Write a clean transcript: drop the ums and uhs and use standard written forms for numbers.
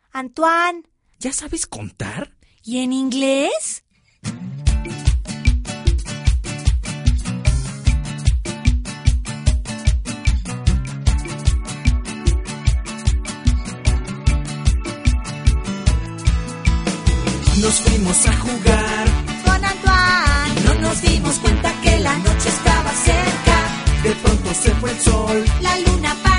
Antoine, ¿ya sabes contar? ¿y en inglés? Nos fuimos a jugar Con Antoine. no nos dimos cuenta que la noche estaba cerca. De pronto se fue el sol. La luna